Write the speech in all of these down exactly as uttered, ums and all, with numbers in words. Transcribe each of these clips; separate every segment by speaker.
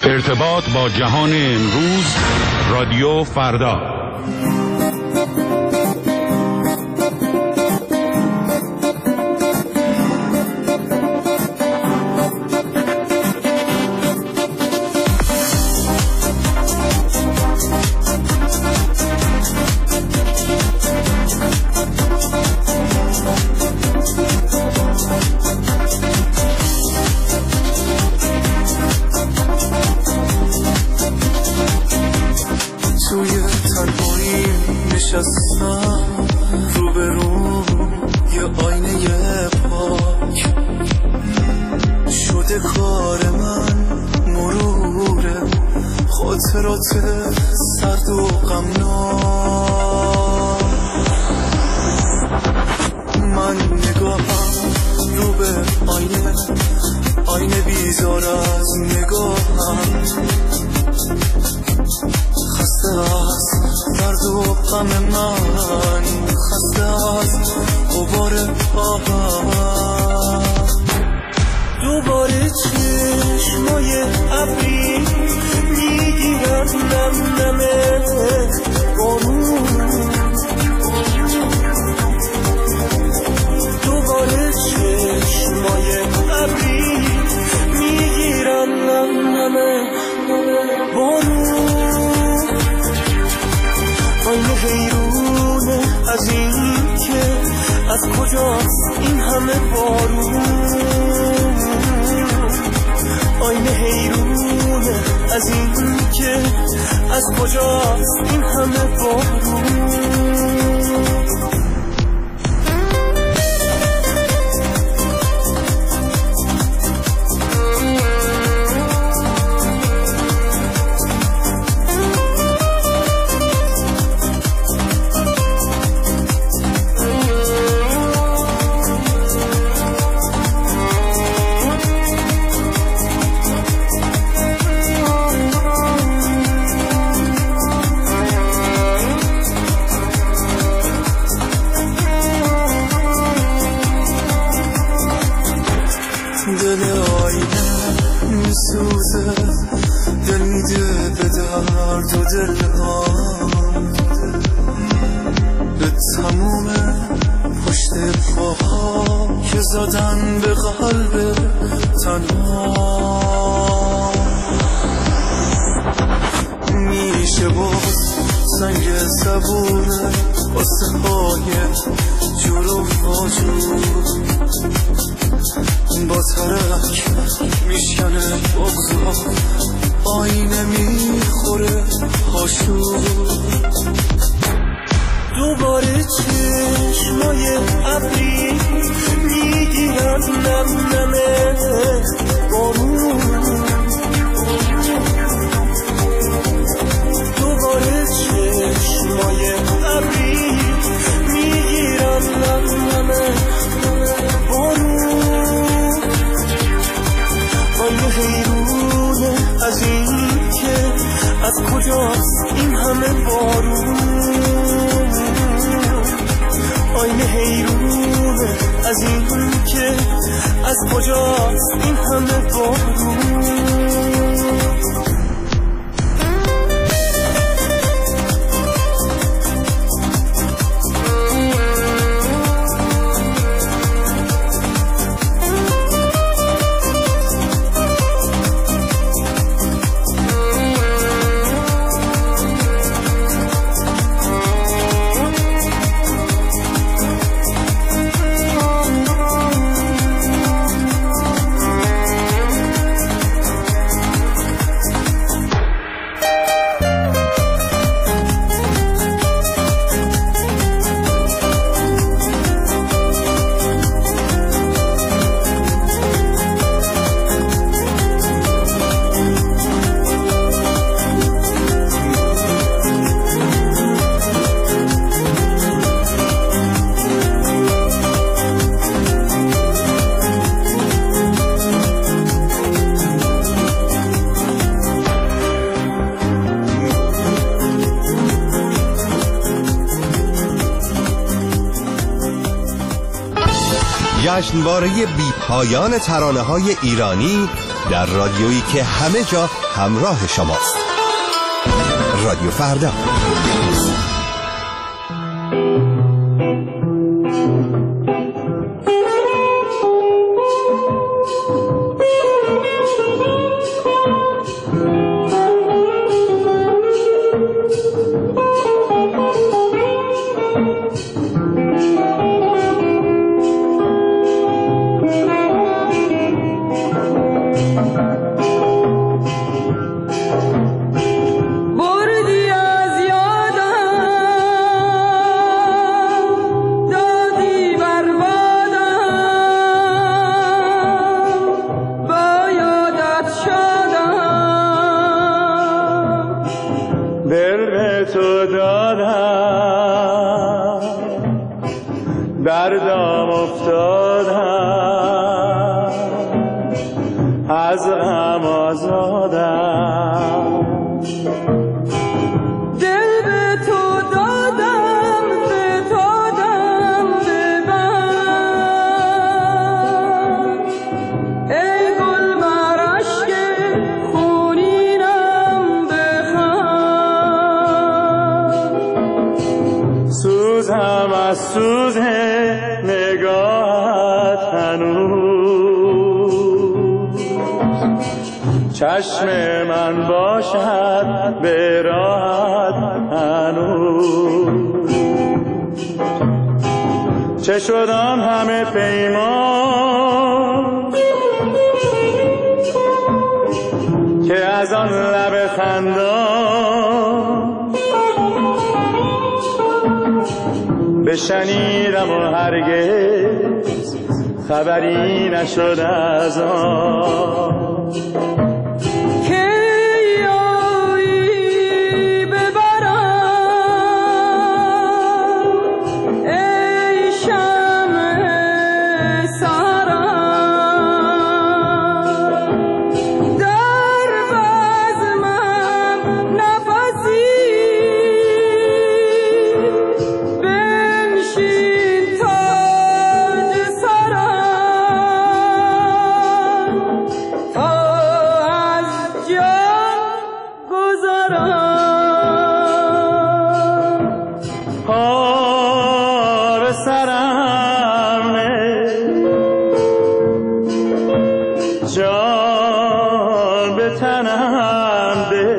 Speaker 1: ارتباط با جهان امروز، رادیو فردا.
Speaker 2: جشنواره بی پایان ترانه‌های ایرانی در رادیویی که همه جا همراه شماست. رادیو فردا.
Speaker 3: دردم افتادم، از غم آزادم.
Speaker 4: دل به تو دادم، فتادم به من. ای گل بر اشک خونینم بخند.
Speaker 3: سوزم از سوز نگاهت هنوز، چشم من باشد به راحت هنوز. چه شد آن همه پیمان که از آن لب خندان بشنیدم و هرگز خبری نشد از آن
Speaker 4: که یاری ببرم. ای شمع سرم، در بزمم نفسی بنشین تاج سرم، تا از جان گذرم.
Speaker 3: پا به سرم نه، جان به تنم ده،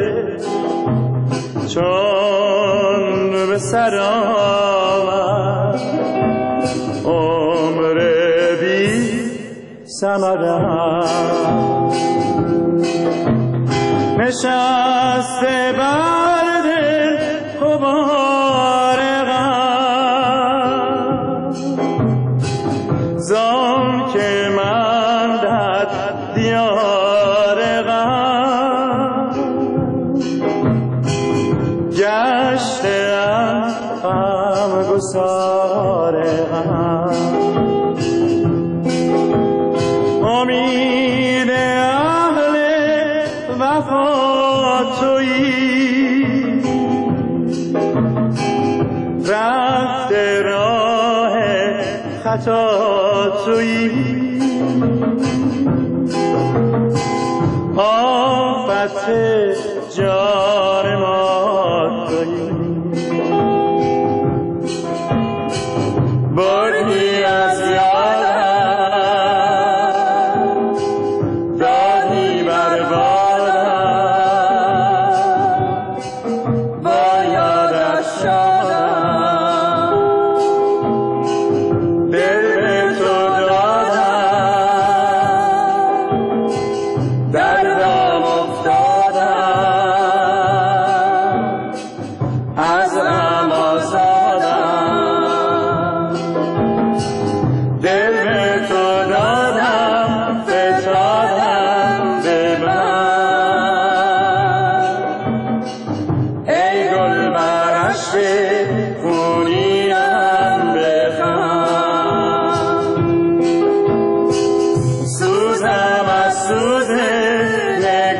Speaker 3: چون به سر آمد عمر بی ثمرم. نشسته بر دل غبار غم، زان که من در دیار غم گشتم، غمگسار غم. امید اهل وفا تویی، رفته راه خطا تویی. آفت جان ما تویی. بردی از یادم، دادی بر بادم، با یادت شادم. دل به تو دادم، دردم افتادم، از غم آزادم. دل به تو دادم، فتادم به من. ای گل بر اشک خونینم بخند. سوزم از سوز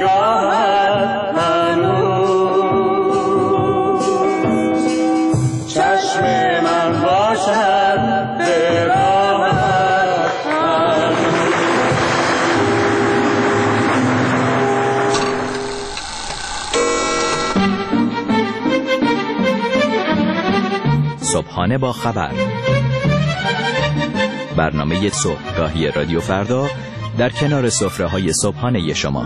Speaker 5: صبحانه با خبر، برنامه صبحگاهی رادیو فردا در کنار سفره‌های صبحانه شما.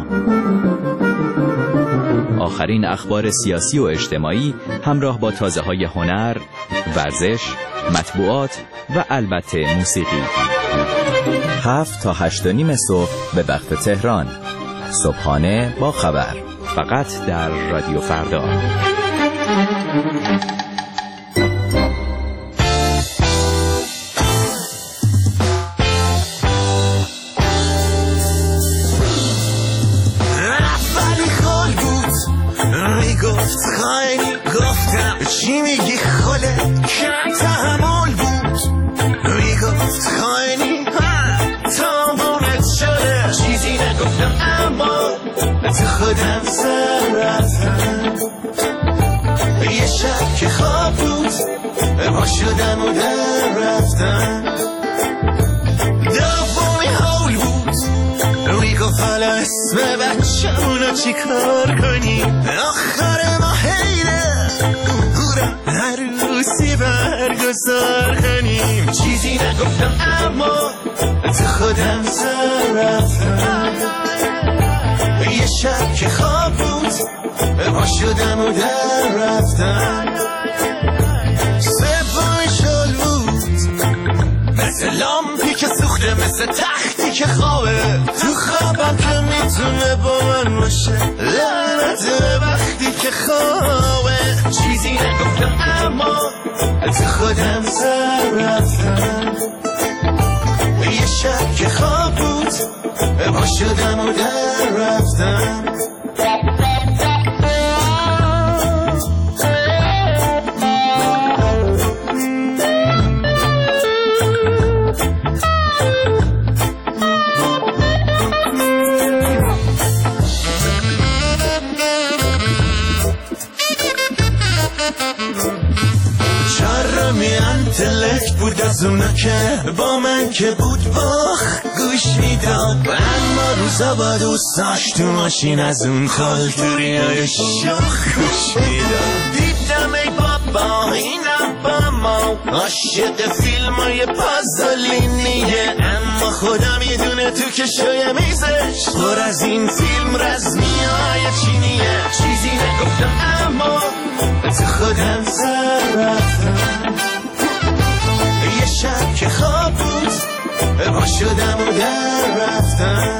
Speaker 5: آخرین اخبار سیاسی و اجتماعی همراه با تازه‌های هنر، ورزش، مطبوعات و البته موسیقی. هفت تا هشت و نیم صبح به وقت تهران. صبحانه با خبر، فقط در رادیو فردا.
Speaker 6: گفت خیلی گفتم چی میگی خاله کم تحمل بود، میگفت خیلی تامونت شده چیزی نگفتم اما تو خودم سر رفتم. یه شب که خواب بود با شدم و در رفتم، دومی حول بود میگفت حالا اسم بچه‌مونو چی کار کنیم، آخر ما حیره بودم عروسی برگزار کنیم. چیزی نگفتم اما تو خودم سر رفتم. یه شب که خواب بود با شدم و در رفتم، سومی شل بود مثل لامپی که سوخته، مثل تختی که خوابه تو خوابم که میتونه با من باشه، لعنت وقتی که خوابه. چیزی نگفتم اما تو خودم سر رفتم. یه شب که خواب بود با شدم و در رفتم. انتلکت بود از اونا که با من که بود باخ گوش میداد، اما روزا با دوستاش تو ماشین از اون خالتوری های شاخ گوش میداد. دیدم ای بابا اینم با ما عاشق فیلم های پازولینیه، اما خدا میدونه تو کشوی میزش پر از این فیلم رزمی های چینیه. چیزی نگفتم اما تو خودم سر رفتم. یه شب که خواب بود با شدم و در رفتم.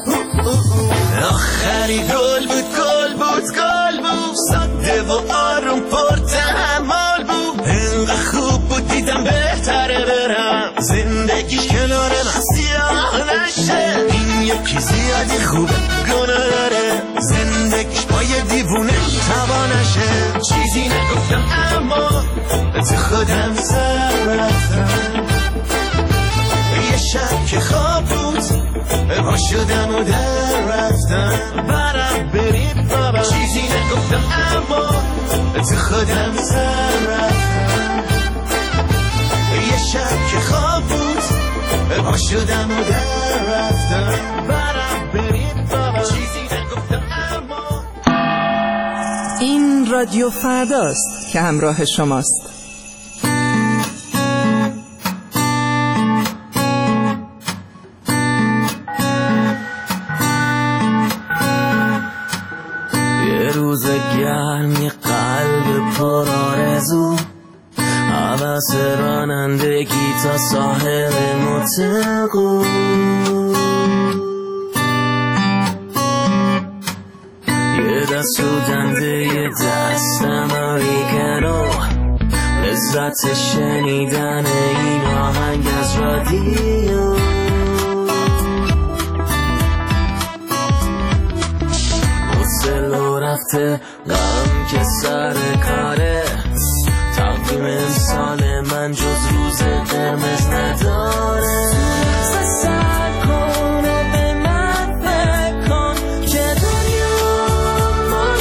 Speaker 6: آخری گل بود گل بود گل بود، ساده و آروم پر تحمل بود، اینقدر خوب بود دیدم بهتره برم زندگیش کنار من سیاه نشه. این یکی زیادی خوبه گناه داره، زندگیش با یه دیوونه تبا نشه. چیزی نگفتم اما تو خودم سر رفتم. یه شب که خواب بود با شدم و در رفتم. برم برید بابا چیزی نگفتم اما تو خودم سر رفتم. یه شب که خواب بود با شدم و در رفتم. برم برید بابا چیزی نگفتم اما.
Speaker 4: این رادیو فرداست که همراه شماست.
Speaker 6: یه روز گرم، یه قلب پر آرزو، حوث رانندگی تا ساحل متقو، یه دست رو دنده یه دست امریکنو، لذت شنیدن این آهنگ از رادیو. حوصله رفته غم که سر کاره، تقویم امسال من جز روز قرمز نداره. سر کن و به من فکر کن که دنیا مال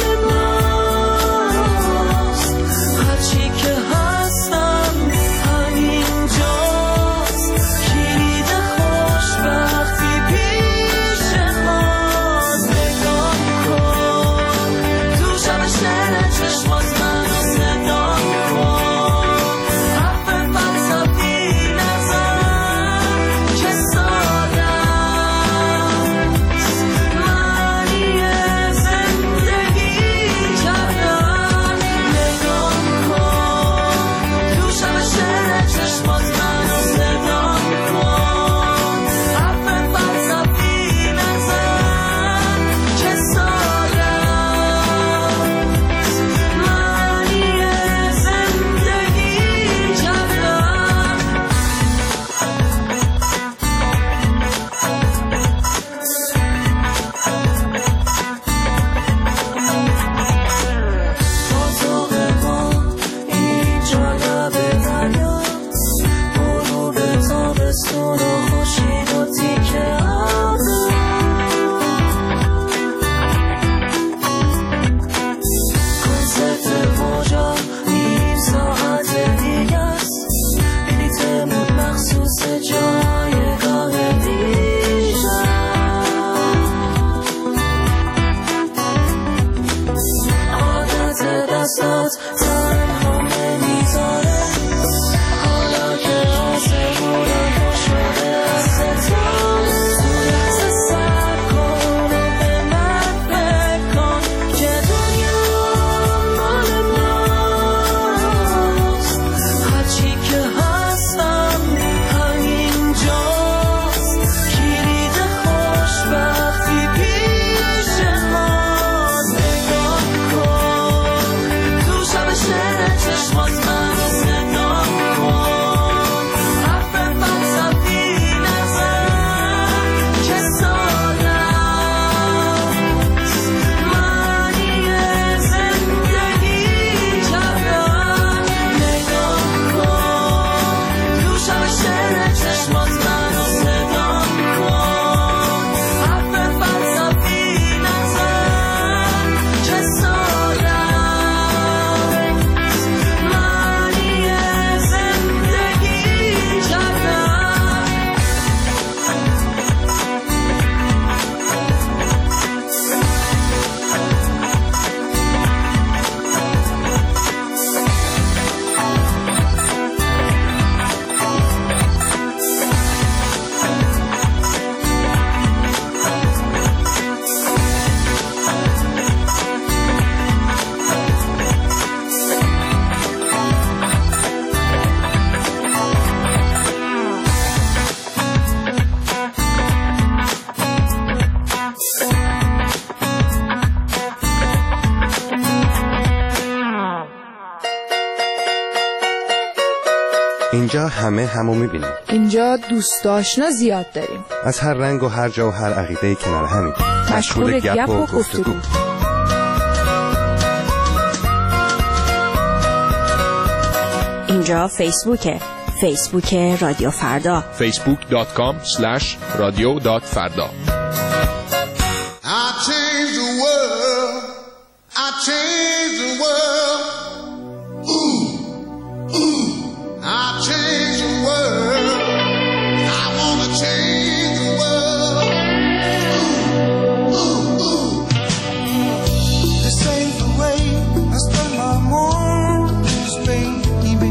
Speaker 6: ماست، هرچی که هستم همینجاست، کلید خوشبختی پیش ماست. نگاه کن تو شب شهر چشمات منو صدا کن،
Speaker 7: باز تنها نمیذاره حالا که آسمونم پر شده از ستاره صورت سر کن و به من فکر کن که دنیا مال ماست هرچی که هستم همینجاست کلید خوشبختی پیش ماست نگاه کن تو شب شعر چشمات منو صدا کن حرف فلسفی نزن که ساده‌ست معنی زندگی کردن نگاه کن تو شب شعر چشمات منو صدا کن حرف فلسفی نزن که ساده‌ست معنی زندگی کردن
Speaker 2: اینجا همه همو میبینیم.
Speaker 4: اینجا دوست آشنا زیاد داریم.
Speaker 2: از هر رنگ و هر جا و هر عقیده کنار همین.
Speaker 4: مشغول گپ و گفتگو.
Speaker 8: اینجا فیسبوکه. فیسبوک رادیو فردا.
Speaker 9: فیسبوک دات کام اسلش رادیو دات فردا.
Speaker 6: I change the world. I change the world. Ooh, ooh. I change the world. I wanna change the world. Ooh, ooh, ooh. This ain't the way I spend my mornings, baby.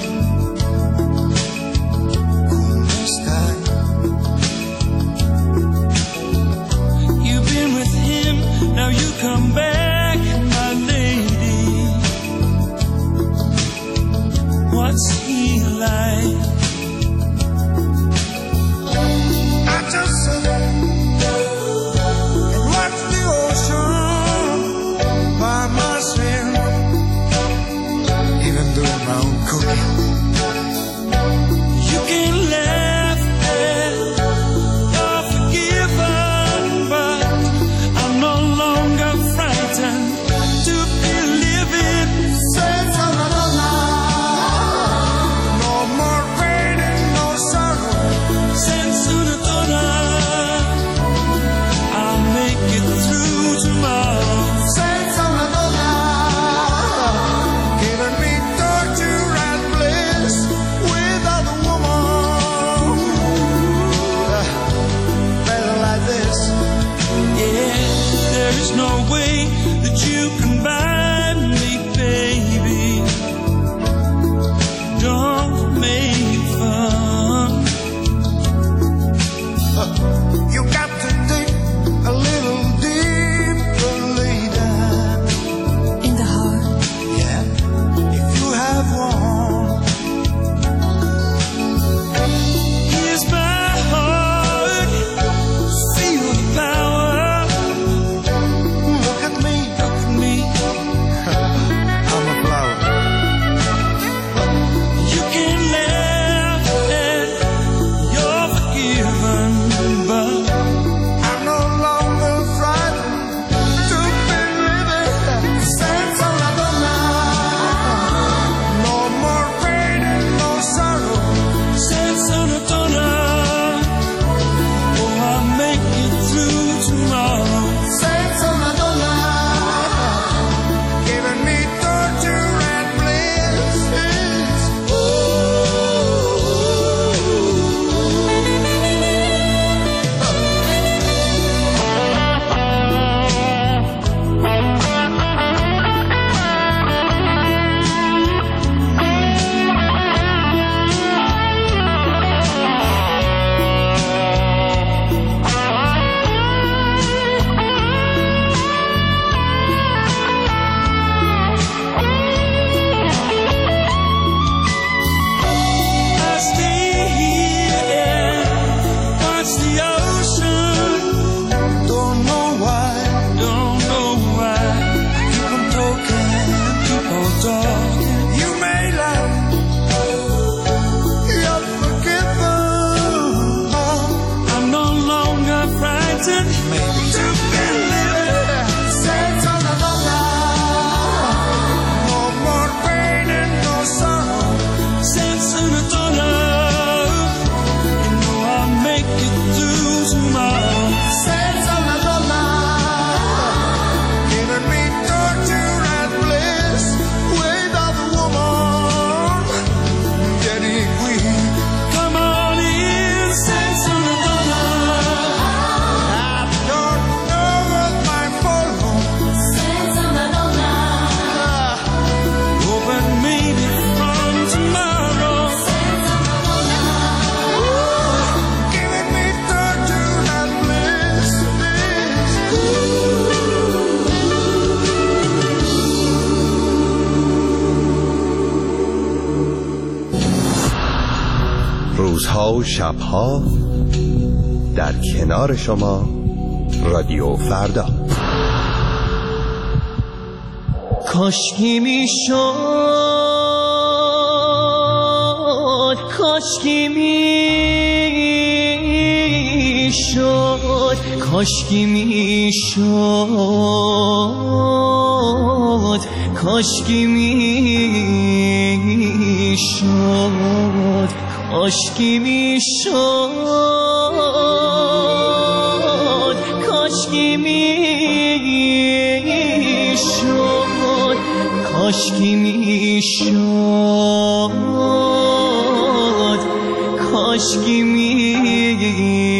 Speaker 6: ¿Cómo estás? You've been with him, now you come back, my lady. What's he like? I just sit and watch the ocean by myself, even doing my own cooking. You can laugh at or forgiven, but I'm no longer frightened to be living. Sense of no more pain and no sorrow. Sense of I'll make it through tomorrow. Sense of giving me torture and bliss without a woman. Better like this. Yeah, there is no way that you can buy me, baby. Don't make fun. You got to dig a little deeper, lady. In the heart. Yeah, if you have one. Here's my heart. Feel the power. Look at me, look at me.
Speaker 2: روزها و شبها در کنار شما رادیو فردا.
Speaker 6: کاشکی میشد، کاشکی میشد، کاشکی میشد، کاشکی میشد، کاشکی میشد، کاشکی میشد، کاشکی میشد، کاشکی میشد.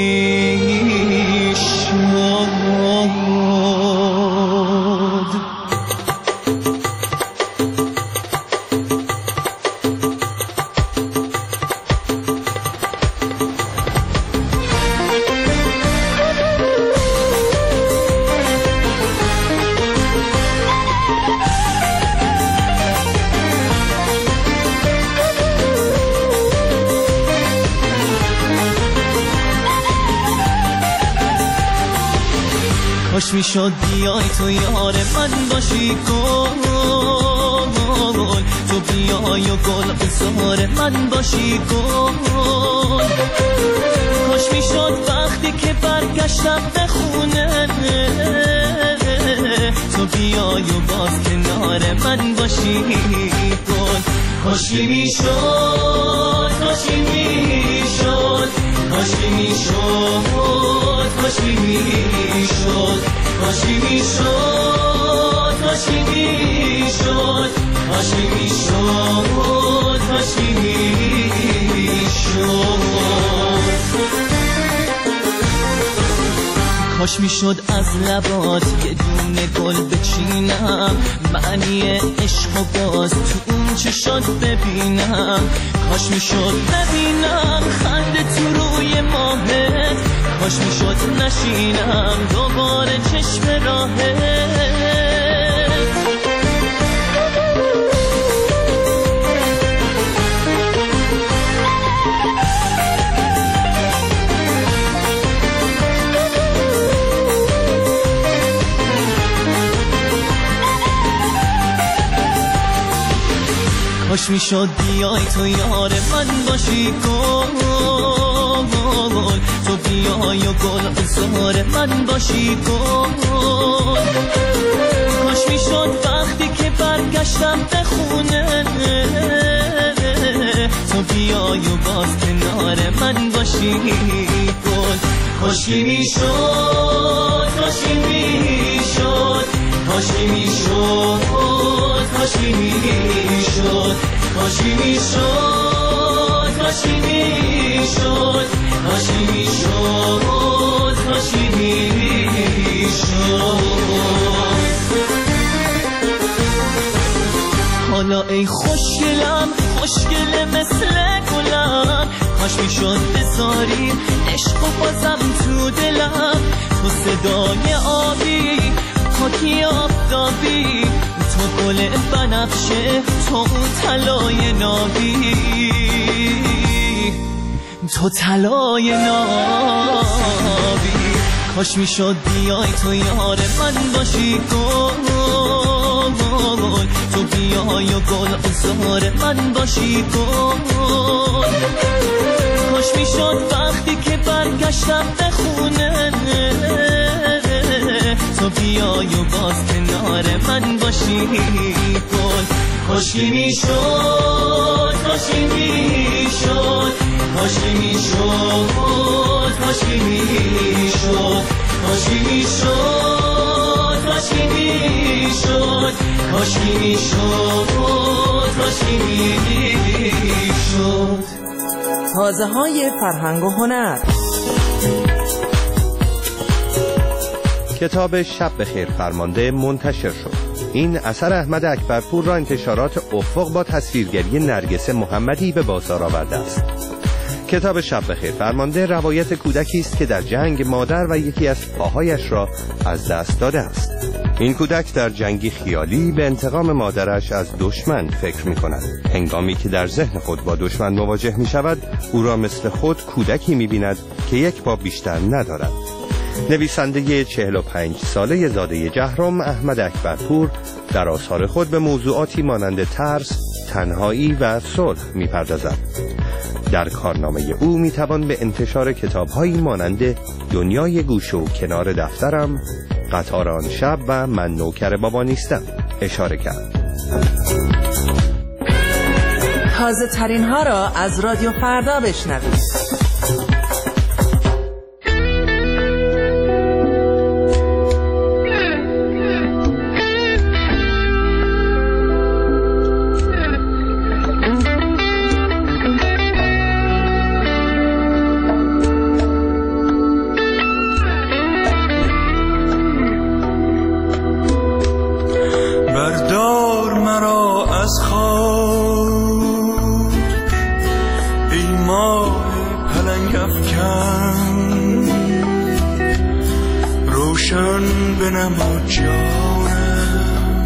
Speaker 6: کاش میشد بیای تو یار من باشی گل، تو بیای و گل بزار من باشی گل. کاش میشد وقتی که برگشتم به خونه تو بیای و باز کنار من باشی گل. کاشکی میشد، کاشکی میشد، کاشکی میشد، کاشکی میشد، کاشکی میشد، کاشکی میشد، کاشکی میشد، کاشکی میشد. کاش میشد از لبات یه دونه گل بچینم، معنی عشق و باز تو اون چشات ببینم. کاش میشد ببینم خنده تو روی ماهت، کاش میشد نشینم دوباره چشم راهت. کاش میشد بیای تو یار من باشی گل، تو بیای و گل بزار من باشی گل. کاش میشد وقتی که برگشتم به خونه تو بیای و باز کنار من باشی گل. کاشکی میشد، کاشکی میشد، کاشکی میشد، کاشکی میشد، کاشکی میشد، کاشکی میشد، کاشکی میشد، کاشکی میشد. حالا ای خوشگلم، خوشگله مثل گلم، کاش میشد بذاری عشق و بازم تو دلم. تو صدای آبی، خاکی آفتابی، تو گل بنفشه، تو طلای نابی، تو طلای نابی. کاش میشد بیای تو یار من باشی گل، تو بیای و گل بزار من باشی گل. کاش میشد وقتی که برگشتم به خونه تو بیای و باز کنار من باشی گل. کاشکی میشد، کاشکی میشد، کاشکی میشد، کاشکی میشد، کاشکی میشد، کاشکی میشد، کاشکی میشد، کاشکی میشد.
Speaker 10: تازه های فرهنگ و هنر.
Speaker 2: کتاب شب بخیر فرمانده منتشر شد. این اثر احمد اکبرپور را انتشارات افق با تصویرگری نرگس محمدی به بازار آورده است. کتاب شب بخیر فرمانده روایت کودکی است که در جنگ مادر و یکی از پاهایش را از دست داده است. این کودک در جنگی خیالی به انتقام مادرش از دشمن فکر می کند. هنگامی که در ذهن خود با دشمن مواجه می شود، او را مثل خود کودکی می بیند که یک پا بیشتر ندارد. نویسنده چهل و پنج ساله زاده جهرم احمد اکبرپور در آثار خود به موضوعاتی مانند ترس، تنهایی و صلح می پردازد. در کارنامه او می توان به انتشار کتاب‌هایی مانند دنیای گوش و کنار دفترم، قطار آن شب و من نوکر بابا نیستم اشاره کرد.
Speaker 10: تازه ترین ها را از رادیو فردا بشنوید.
Speaker 11: بردار مرا از خاک ای ماه پلنگ افکن، روشن بنما جانم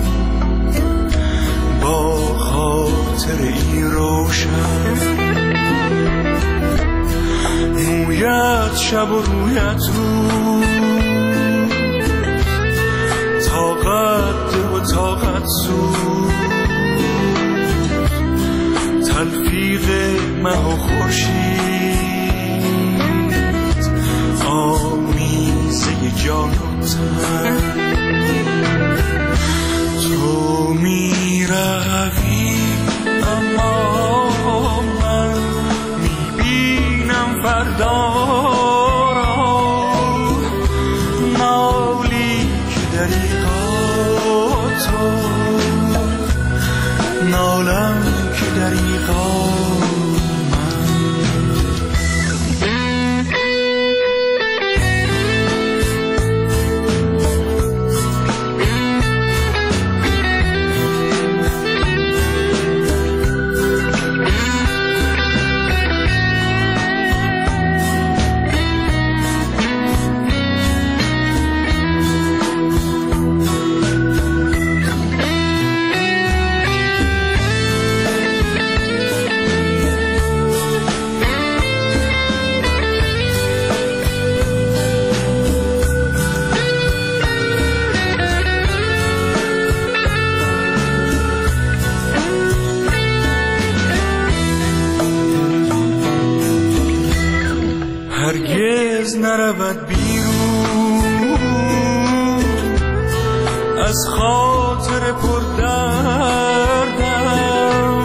Speaker 11: با خاطر این روشن. مویت شب و رویت رو، طاقت و طاقت زود، تلفیق مه و خورشید، آمیزه جان و تن. تو می روی اما من می بینم فردا را، نالی که دریغا تو، نالم که دریغا هرگز نرود بیرون از خاطر پردردم،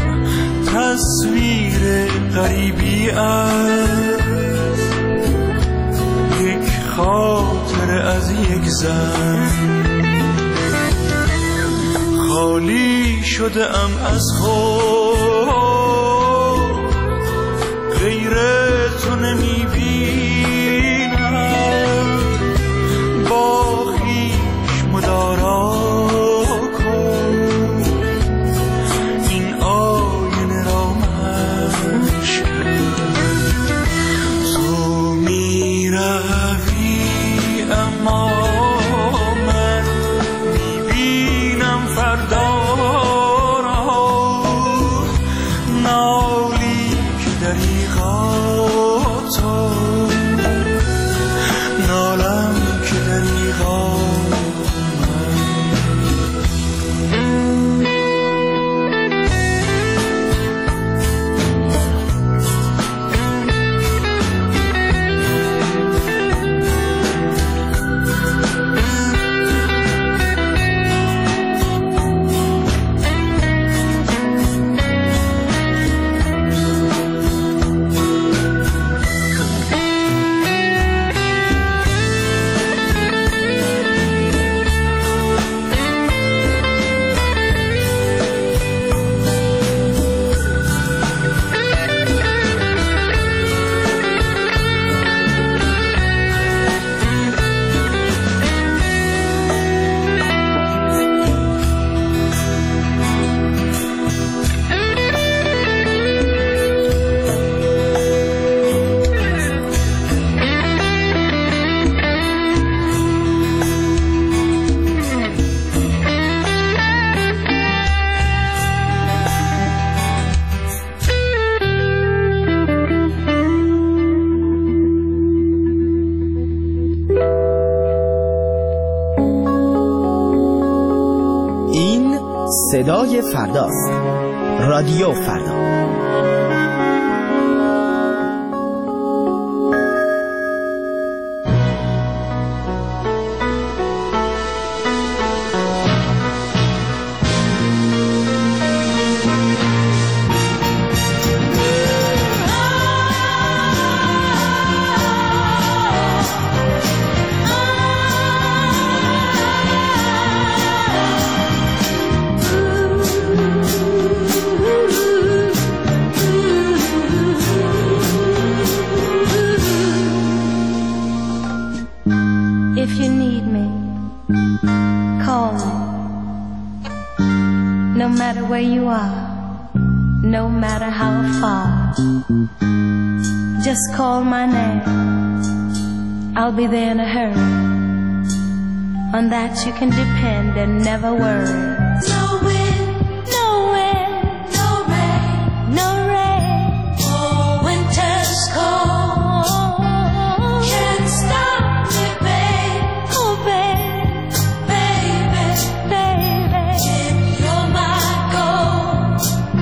Speaker 11: تصویر غریبی از یک خاطر از یک زن. خالی شده ام از خود، غیر تو نمی بینم، با خویش مدارا کن این آینه را مشکن. تو می روی اما من می بینم فردا را،
Speaker 12: صدای فرداست. رادیو فردا.
Speaker 7: Just call my name, I'll be there in a hurry. On that you can depend and never worry. No wind, no wind, no rain, no rain. Oh, winter's cold, can't stop me, babe. Oh, babe, baby, baby, you're my gold.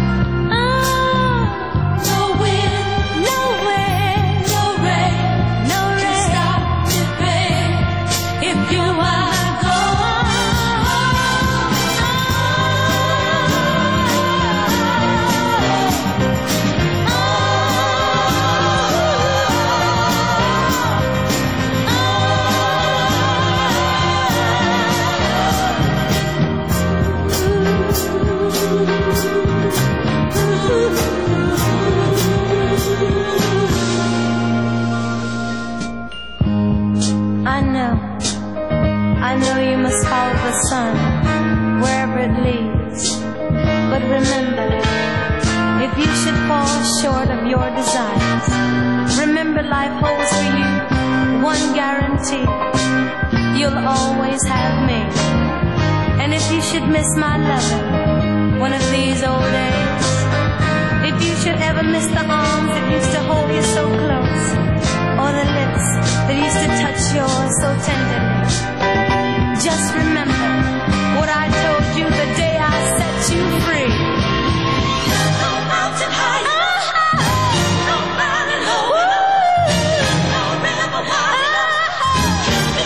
Speaker 7: Sun, wherever it leads. But remember, if you should fall short of your desires, remember life holds for you one guarantee: you'll always have me. And if you should miss my loving one of these old days, if you should ever miss the arms that used to hold you so close, or the lips that used to touch yours so tenderly, just remember what I told you the day I set you free. No mountain high, no mountain low, no river wide,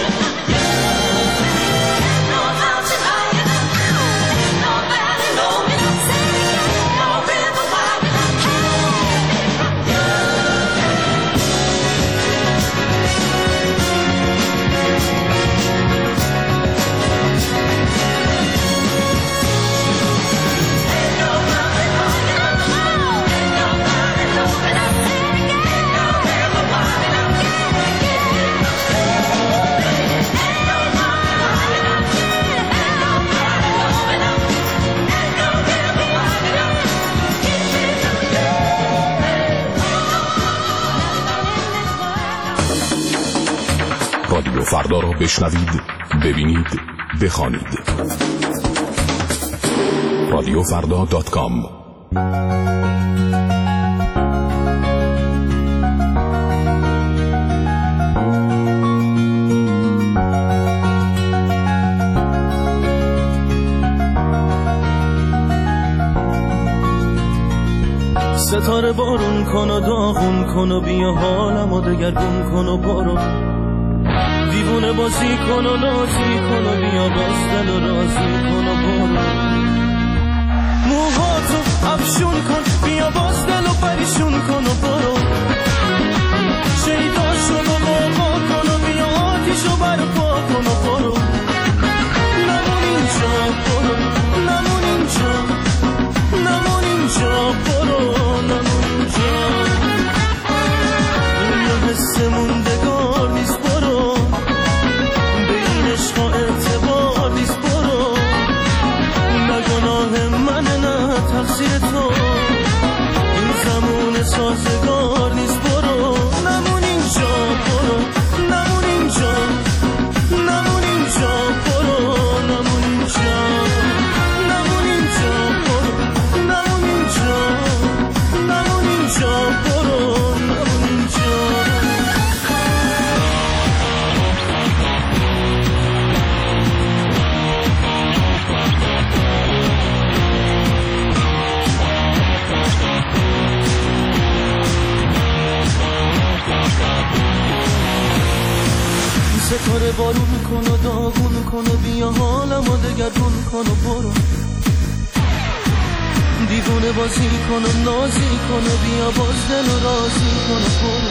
Speaker 7: no mountain high, no valley low, no river wide.
Speaker 13: رادیو فردا را بشنوید، ببینید، بخوانید. رادیو فردا دات کام.
Speaker 11: ستاره بارون کن و داغون کن و بیا حالمو دگرگون کن و برو، دیوونه بازی کن و نازی کن و بیا باز دل و رازی کن و برو، موهاتو افشون کن بیا باز دل و پریشون کن و برو، شیداشو رو قاقا کن و بیا آتیشو برپا کن و برو، نمون اینجا برو، نمون اینجا، نمون اینجا برو، نمون اینجا، این حس موندگار نیست برو، به این عشق اعتبار نیست برو، نه گناه من نه تقصیر تو، این زمان سازگار بارون کن و داغون کن و بیا حالمو دگرگون کن و برو دیوونه بازی کن و نازی کن و بیا باز دل و رازی کن و برو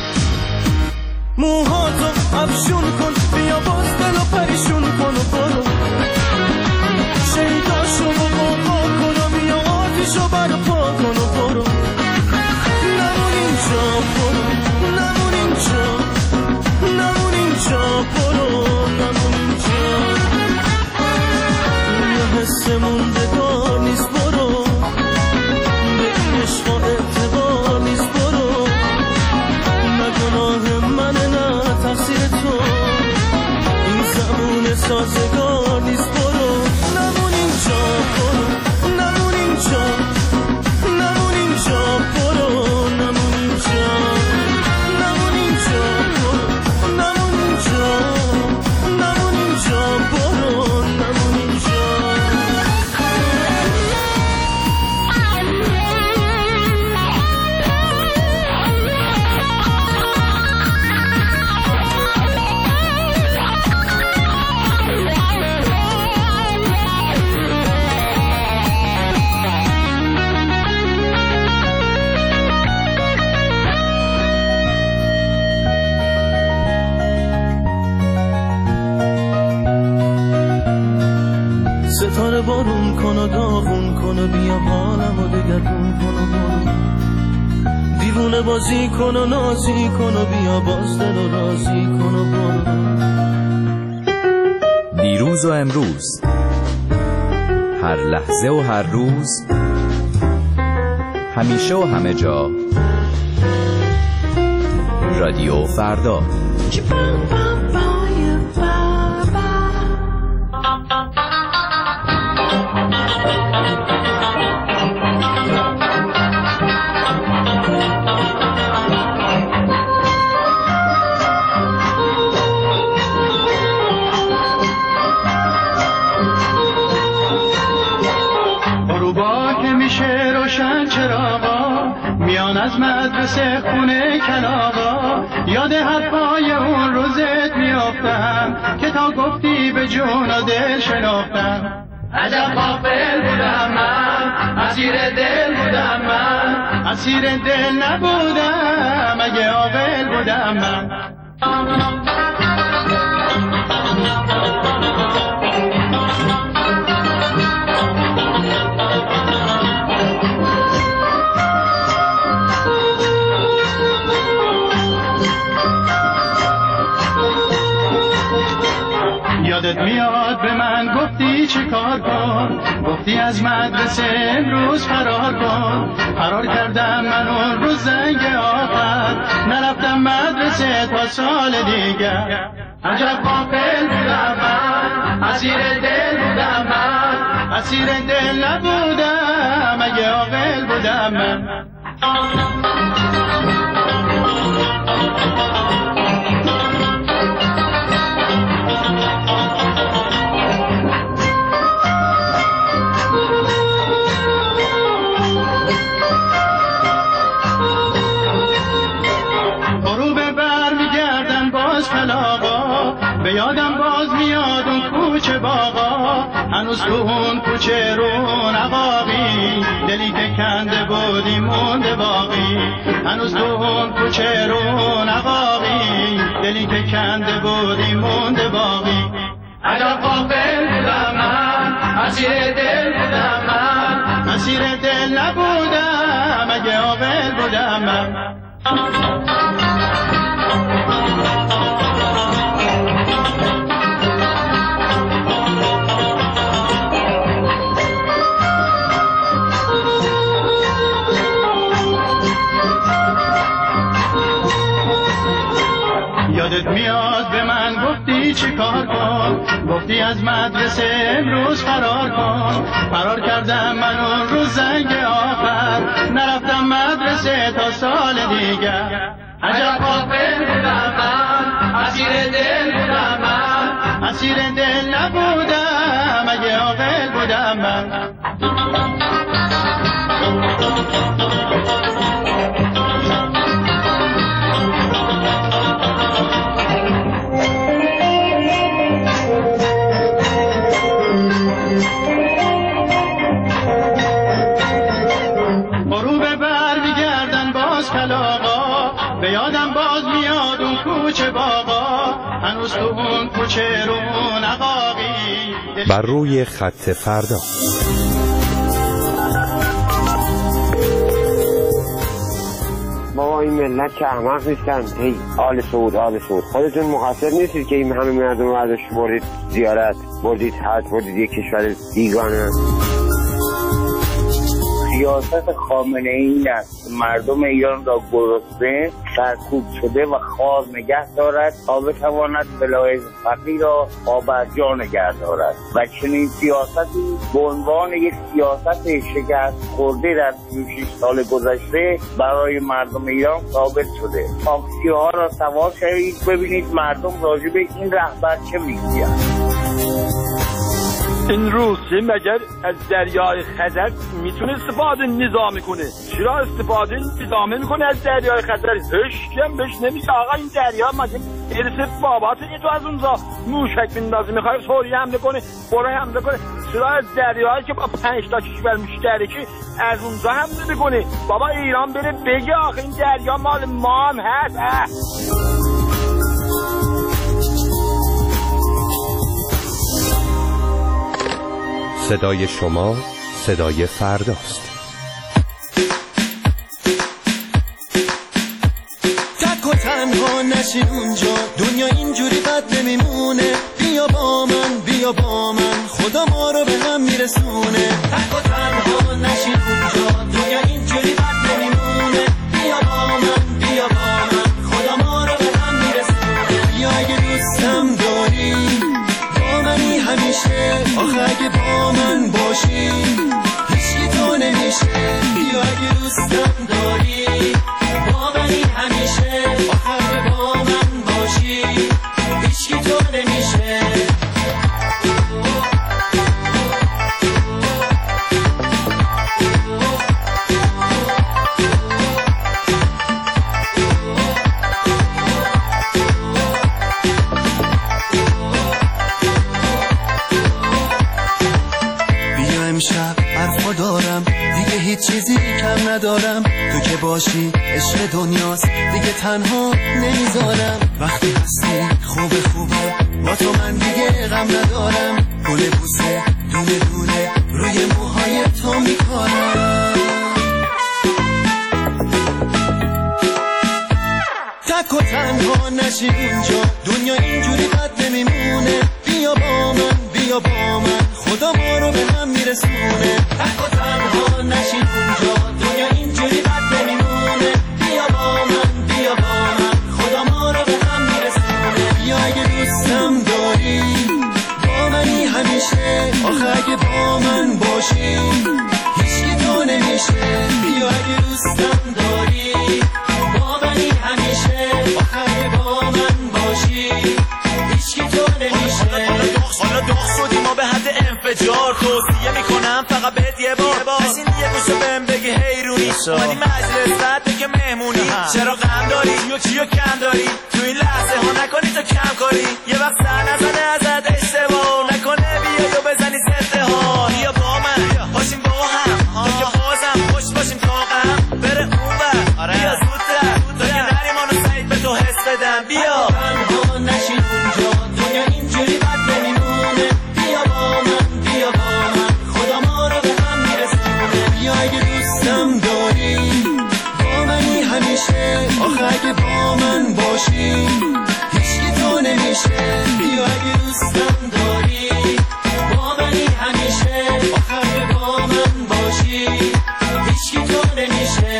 Speaker 11: موهاتو افشون کن بیا باز دل و پریشون کن و برو شیداشو و قاقا کن و بیا آتیشو برپا کن و برو نمون اینجا برو نمون اینجا نمون اینجا برو نمون اینجا یه حس موندگار نیست برو به این عشقا اعتبار نیست برو نه گناه منه نه تقصیر تو این زمان سازگار نیست برو نمون اینجا برو نمون اینجا نمون اینجا برو نمون اینجا نمون اینجا برو نمون اینجا نمون اینجا برو نمون اینجا ستاره بارون کن و داغون کن و بیا حالمو دگرگون کن و برو دیوونه بازی کن و نازی کن و بیا باز دل و رازی کن و برو
Speaker 5: دیروز و امروز، هر لحظه و هر روز، همیشه و همه جا، رادیو فردا.
Speaker 14: میان از مدرسه خونه کلاغا یاد حرفای اون روزت میافتم که تا گفتی به جون و دل شناختم. عجب غافل بودم من، اسیر دل بودم من، اسیر دل نبودم اگه عاقل بودم من. یادت میاد به من گفتی چه کار کن، گفتی از مدرسه امروز فرار کن. فرار کردم من اون روز زنگ آخر، نرفتم مدرسه تا سال دیگر. عجب غافل بودم من، اسیر دل بودم من، اسیر دل نبودم اگه عاقل بودم من. به یادم باز میاد اون کوچه باغا، هنوز تو اون کوچه رو نقابی، دلی که کنده بودی مونده باقی. هنوز تو اون کوچه رو نقابی، دلی که کنده بودی مونده باقی. عجب غافل بودم من، اسیر دل بودم من، اسیر دل نبودم اگه عاقل بودم من. یادت میاد به من گفتی چی کار کن، گفتی از مدرسه امروز فرار کن. فرار کردم من اون روز زنگ آخر، نرفتم مدرسه تا سال دیگر. عجب غافل بودم من، اسیر دل بودم من، اسیر دل نبودم اگه عاقل بودم من. هنوز تو اون کوچه رو نقاقی.
Speaker 2: بر روی خط فردا.
Speaker 15: بابا این ملت که احمق نیستن. هی آل سعود آل سعود خودتون مقصر نیستید که این همه مردم رو ازش برید زیارت، بردید حج، بردید یک کشور بیگانه.
Speaker 16: سیاست خامنه ای است مردم ایران را گرسنه، سرکوب شده و خوار نگه دارد تا بتواند بلای فقیر را پابرجا نگه دارد و چنین سیاستی به عنوان یک سیاست شکست خورده در سی و شش سال گذشته برای مردم ایران ثابت شده. تاکسی ها را سوار شوید ببینید مردم راجع به این رهبر چه میگویند.
Speaker 17: این روسی مگر از دریای خزر میتونه استفاده نظامی کنه؟ چرا استفاده نظامی میکنه از دریای خزر؟ هیچ کم بهش نمیشه. آقا این دریا مگه ارث باباته؟ تو از اونجا موشک میندازی میخوای سوریه حمله کنه، برای حمله کنه؟ چرا از دریایی که با پنج تا کشور مشترکی از اونجا حمله میکنه؟ بابا ایران بره بگه آخه این دریا مال ما هم هست. اه.
Speaker 2: صدای شما صدای فرداست.
Speaker 6: تک و تنها نشی اونجا، دنیا اینجوری بد نمیمونه. بیا با من بیا با من، خدا ما رو به هم میرسونه. تک و تنها نشی اونجا، دنیا اینجوری بد نمیمونه. بیا با من بیا با من، خدا ما رو به هم میرسونه. بیا اگه دوستم داری با منی همیشه، آخه اگه با من باشی هیچی تو نمیشه. بیا اگه دوستم داری با منی همیشه، آخه اگه با من باشی هیچی تو نمیشه. دارم دیگه هیچ چیزی کم ندارم، تو که باشی عشق دنیاست دیگه تنها نمیذارم. وقتی هستی خوبه خوبه با تو من دیگه غم ندارم. گل بوسه دونه دونه روی موهای تو میکنم. تک و تنها نشی اونجا، دنیا اینجوری بد نمیمونه. بیا با من بیا با من، خدا ما رو به هم میرسونه. تک و تنها نشی اونجا، دنیا اینجوری بد نمیمونه. بیا با من بیا با من، خدا ما رو به هم میرسونه. بیا اگه دوستم داری با منی همیشه، آخه اگه با من باشی هیچکی تو نمیشه. بیا اگه دوستم داری با منی همیشه، آخه اگه با من باشی هیچکی تو نمیشه. حالا دخ شدی ما به حد انفجار، توصیه میکنم فقط بهت یه بار از این یه گوشه بهم بگی حیرونی. اومدی مجلس بعد بگه مهمونی، چرا غم داری یا کیو کم داری؟ تو این لحظه ها نکنی تو کم کاری، یه وقت سر نزنه ازت اشتباه نکنه. بیا تو بزنی زده ها، بیا با من باشیم با هم، تو که بازم خوش باشیم تا غم بره اون بر. بیا زودتر تا که نریم آنو سعید به تو حس بدم. بیا تنها نشی اونجا، دنیا اینجوری بد نمیمونه. بیا با من بیا با من، خدا ما رو به هم میرسونه. بیا اگه دوستم داری با منی همیشه، آخه اگه با من باشی هیچکی تو نمیشه. بیا اگه دوستم داری با منی همیشه، آخه اگه با من باشی هیچکی تو نمیشه.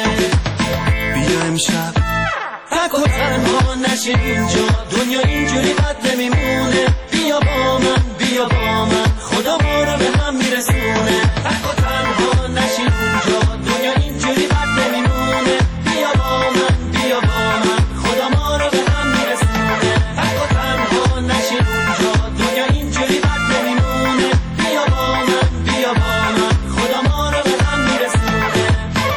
Speaker 6: بیا امشب تک و تنها نشی اونجا، دنیا اینجوری بد نمیمونه. بیا با من بیا با من، خدا ما رو به هم میرسونه. تک و تنها نشی اونجا، دنیا اینجوری بد نمیمونه. بیا با من بیا با من، خدا ما رو به هم میرسونه. تک و تنها نشی اونجا، دنیا اینجوری بد نمیمونه. بیا با من بیا با من، خدا ما رو به هم میرسونه.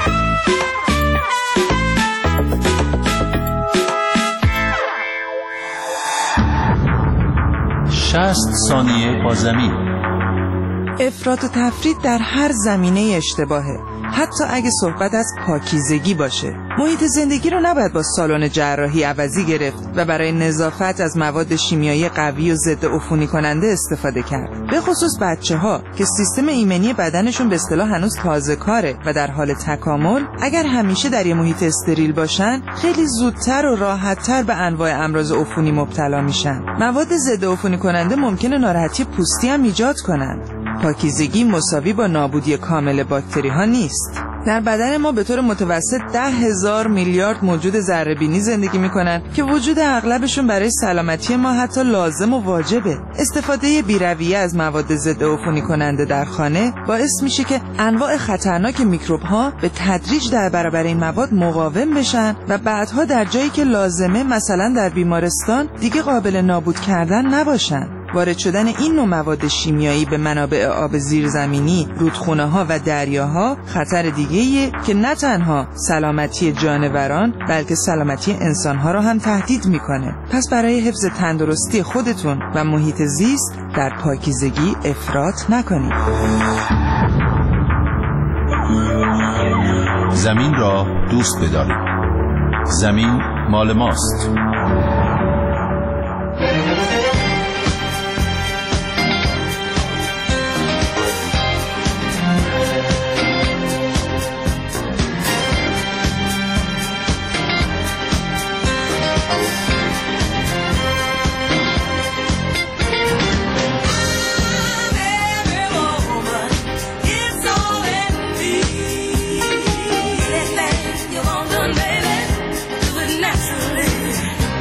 Speaker 18: شصت ثانیه با زمین.
Speaker 10: افراط و تفرید در هر زمینه اشتباهه. حتی اگه صحبت از پاکیزگی باشه. محیط زندگی رو نباید با سالن جراحی عوضی گرفت و برای نظافت از مواد شیمیایی قوی و ضد عفونی کننده استفاده کرد. به خصوص بچه‌ها که سیستم ایمنی بدنشون به اصطلاح هنوز تازه کاره و در حال تکامل، اگر همیشه در یه محیط استریل باشن، خیلی زودتر و راحت‌تر به انواع امراض عفونی مبتلا میشن. مواد ضد عفونی کننده ممکنه ناراحتی پوستی هم ایجاد کنند. پاکیزگی مساوی با نابودی کامل باکتری ها نیست. در بدن ما به طور متوسط ده هزار میلیارد موجود ذره‌بینی زندگی میکنن که وجود اغلبشون برای سلامتی ما حتی لازم و واجبه. استفاده بی‌رویه از مواد ضد عفونی کننده در خانه باعث میشه که انواع خطرناک میکروب ها به تدریج در برابر این مواد مقاوم بشن و بعدها در جایی که لازمه، مثلا در بیمارستان، دیگه قابل نابود کردن نباشن. وارد شدن این نوع مواد شیمیایی به منابع آب زیرزمینی، رودخونه‌ها و دریاها خطر دیگه‌ایه که نه تنها سلامتی جانوران بلکه سلامتی انسان‌ها را هم تهدید می‌کنه. پس برای حفظ تندرستی خودتون و محیط زیست در پاکیزگی افراط نکنید.
Speaker 18: زمین را دوست بدارید. زمین مال ماست.
Speaker 11: Naturally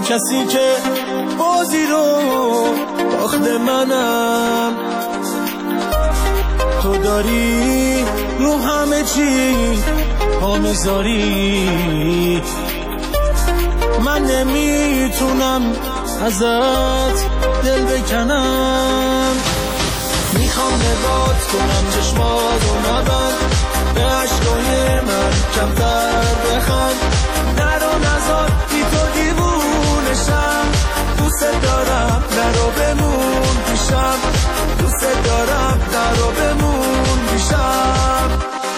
Speaker 11: کسی که بازی رو باخت منم. تو داری رو همه چی پا میذاری، من نمیتونم ازت دل بکنم. میخوام نگات کنم چشماتو نبند، به عشقای من کمتر بخند، نرو نزار بی تو دیوونشم. دوست دارم نرو بمون پیشم، دوست دارم نرو بمون پیشم.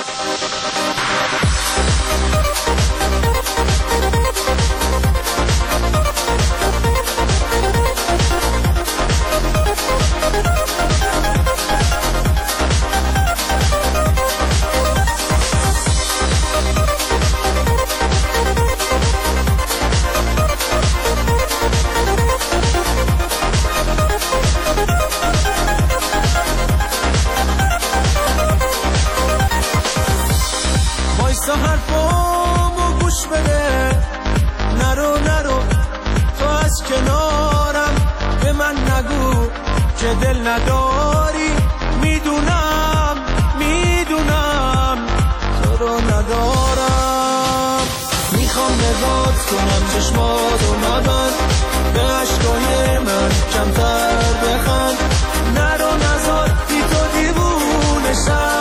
Speaker 11: سهر پامو گوش بده، نرو نرو تو از کنارم، به من نگو که دل نداری. میدونم میدونم تو رو ندارم. میخوام نگات کنم چشماتو نبند، به عشقای من کمتر بخند، نرو نزار بی تو دیوونشم.